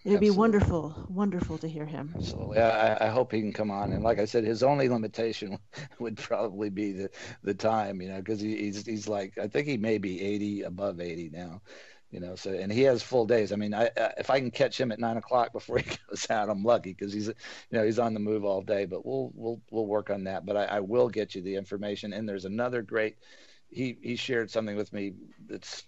It would be Absolutely. wonderful, wonderful to hear him. Absolutely. I, I hope he can come on. And like I said, his only limitation would probably be the, the time, you know, because he, he's he's like, I think he may be eighty, above eighty now, you know. So, and he has full days. I mean, I, I if I can catch him at nine o'clock before he goes out, I'm lucky, because he's, you know, he's on the move all day. But we'll we'll we'll work on that. But I, I will get you the information. And there's another great. He he shared something with me that's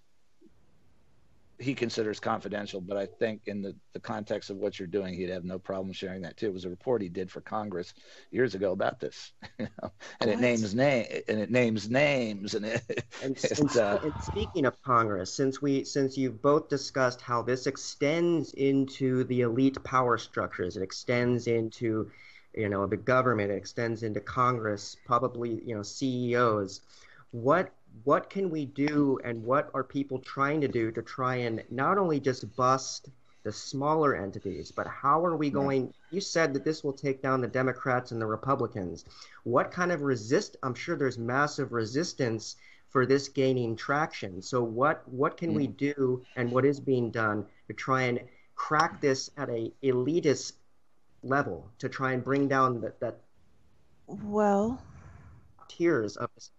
he considers confidential, but I think in the, the context of what you're doing, he'd have no problem sharing that too. It was a report he did for Congress years ago about this, you know, and What? it names name and it names names and it, And, it, and, uh, and speaking of Congress, since we since you've both discussed how this extends into the elite power structures, it extends into, you know, the government, it extends into Congress, probably, you know, C E Os. What what can we do, and what are people trying to do to try and not only just bust the smaller entities, but how are we going? You said that this will take down the Democrats and the Republicans. What kind of resist? I'm sure there's massive resistance for this gaining traction. So what what can we do, and what is being done to try and crack this at a elitist level, to try and bring down that that Well, tiers of this?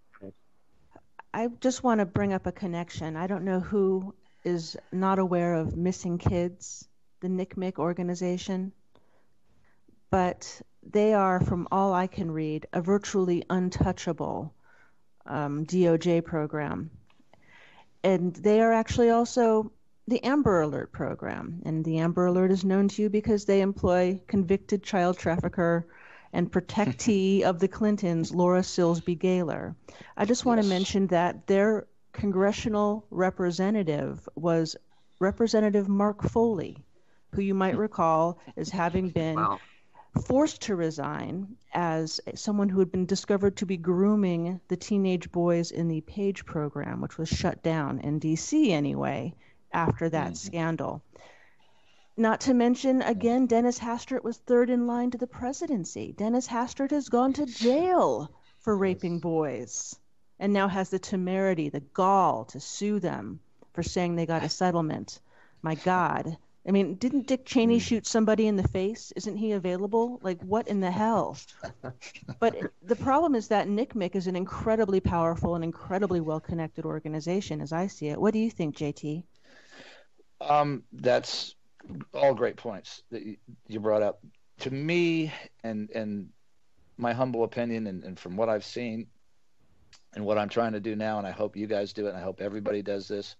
I just want to bring up a connection. I don't know who is not aware of Missing Kids, the N C M E C organization, but they are, from all I can read, a virtually untouchable um, D O J program. And they are actually also the Amber Alert program. And the Amber Alert is known to you because they employ convicted child trafficker and protectee of the Clintons, Laura Silsby Gaylor. I just want Yes. to mention that their congressional representative was Representative Mark Foley, who you might recall as having been Wow. forced to resign as someone who had been discovered to be grooming the teenage boys in the Page program, which was shut down in D C anyway after that Mm-hmm. scandal. Not to mention, again, Dennis Hastert was third in line to the presidency. Dennis Hastert has gone to jail for raping boys and now has the temerity, the gall to sue them for saying they got a settlement. My God. I mean, didn't Dick Cheney shoot somebody in the face? Isn't he available? Like, what in the hell? But the problem is that N C M E C is an incredibly powerful and incredibly well-connected organization, as I see it. What do you think, J T? Um, that's all great points that you, you brought up. To me, and and my humble opinion, and, and from what I've seen, and what I'm trying to do now, and I hope you guys do it, and I hope everybody does this.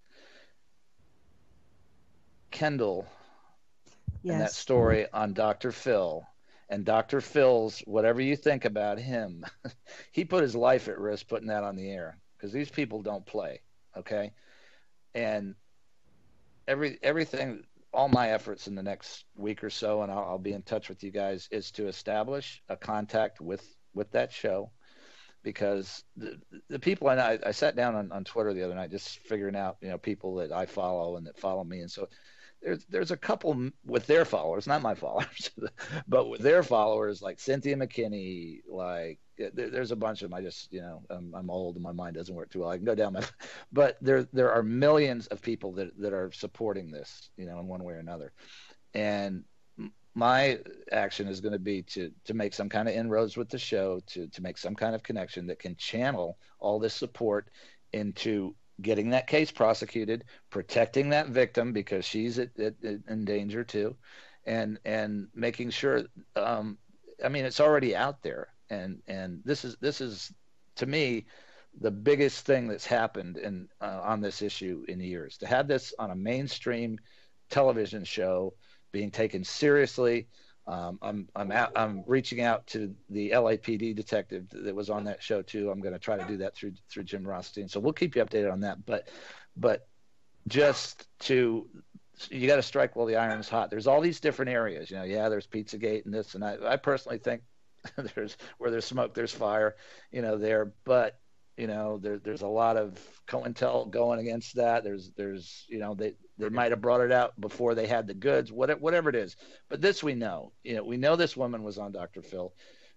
Kendall Yes. and that story on Doctor Phil, and Doctor Phil's, whatever you think about him, he put his life at risk putting that on the air, because these people don't play, okay? And every everything, all my efforts in the next week or so, and I'll, I'll be in touch with you guys, is to establish a contact with with that show, because the the people, and I, I sat down on, on Twitter the other night just figuring out, you know, people that I follow and that follow me, and so there's there's a couple with their followers, not my followers, but with their followers, like Cynthia McKinney, like there, there's a bunch of them. I just, you know, I'm, I'm old and my mind doesn't work too well. I can go down my, but there there are millions of people that that are supporting this, you know, in one way or another, and my action is going to be to to make some kind of inroads with the show, to to make some kind of connection that can channel all this support into getting that case prosecuted, protecting that victim, because she's at, at, at, in danger too, and and making sure. Um, I mean, it's already out there, and and this is this is to me the biggest thing that's happened in uh, on this issue in years. To have this on a mainstream television show being taken seriously. Um, I'm I'm out, I'm reaching out to the L A P D detective that was on that show too. I'm going to try to do that through through Jim Rothstein. So we'll keep you updated on that. But but just to, you got to strike while the iron's hot. There's all these different areas. You know, yeah, there's Pizzagate and this, and I I personally think there's where there's smoke, there's fire. You know, there, but you know, there, there's a lot of COINTEL going against that. There's, there's, you know, they, they might have brought it out before they had the goods, whatever, whatever it is. But this we know, you know, we know this woman was on Doctor Phil.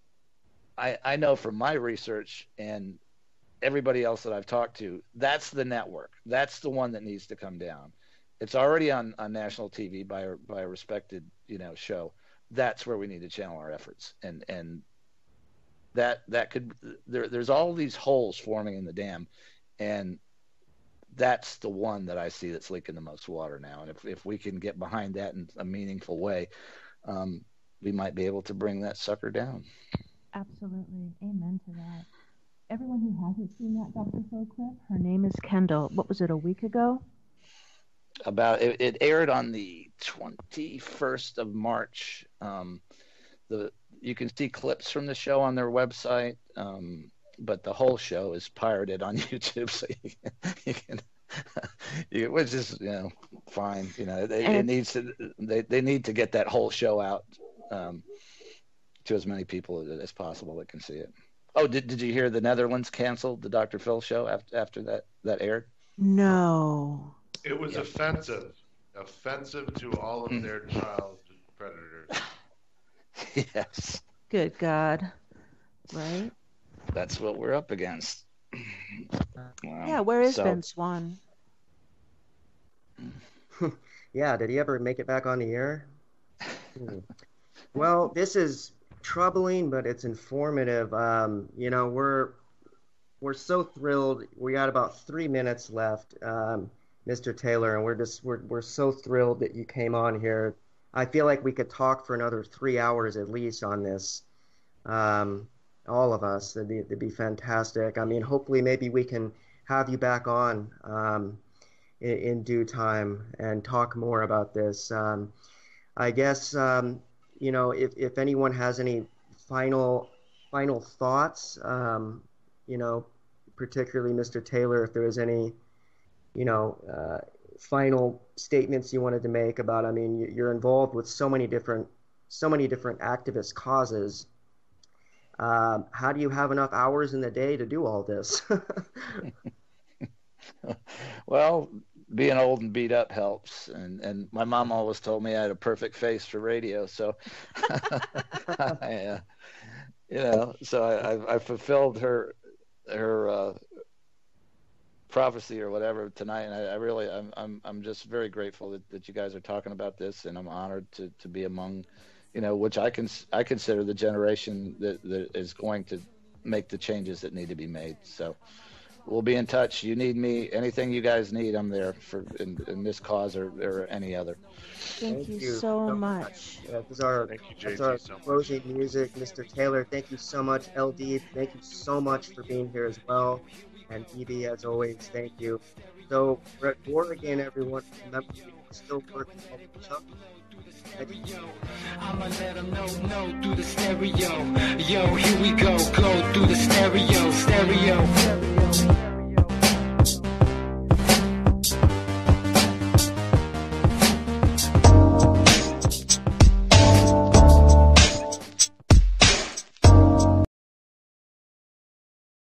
I, I know from my research and everybody else that I've talked to, that's the network. That's the one that needs to come down. it's already on, on national T V by a, by a respected, you know, show. That's where we need to channel our efforts. And, and that, that could, there, there's all these holes forming in the dam, and that's the one that I see that's leaking the most water now. And if, if we can get behind that in a meaningful way, um, we might be able to bring that sucker down. Absolutely. Amen to that. Everyone who hasn't seen that Doctor Phil clip, her name is Kendall. What was it, a week ago? About it, it aired on the twenty-first of March. Um, the you can see clips from the show on their website, um, but the whole show is pirated on YouTube, so you can, you can you, which is, you know, fine. You know, they, it needs to they, they need to get that whole show out um, to as many people as possible that can see it. Oh, did did you hear the Netherlands canceled the Doctor Phil show after after that that aired? No. It was Yeah. offensive, offensive to all of their child predators. Yes, Good God. Right? that's what we're up against. Wow. Yeah, where is So- Ben Swan? Yeah, did he ever make it back on the air? Hmm. Well, this is troubling, but it's informative. Um, you know, we're we're so thrilled. We got about three minutes left, um, Mister Taylor, and we're just we're we're so thrilled that you came on here. I feel like we could talk for another three hours at least on this. Um, all of us, it'd be, it'd be fantastic. I mean, hopefully, maybe we can have you back on um, in, in due time and talk more about this. Um, I guess um, you know, if if anyone has any final final thoughts, um, you know, particularly Mister Taylor, if there was any, you know, uh, final statements you wanted to make about, I mean, you- you're involved with so many different, so many different activist causes. Um, how do you have enough hours in the day to do all this? Well, being old and beat up helps, and and my mom always told me I had a perfect face for radio, so I, uh, you know, so I, I I fulfilled her her uh, prophecy or whatever tonight, and I, I really I'm I'm I'm just very grateful that, that you guys are talking about this, and I'm honored to, to be among, you know, which I can I consider the generation that, that is going to make the changes that need to be made. So we'll be in touch. You need me, anything you guys need, I'm there for in, in this cause or, or any other. Thank, you, so much. Yeah, this is our, Thank you, that's J our T, so much. closing music. Mister Taylor, thank you so much. L D, thank you so much for being here as well. And E B, as always, thank you. So, we're at war again, everyone. Remember, we can still work to help each other. Thank you. I'ma let them know, no, through the stereo. Yo, here we go, go through the stereo, stereo.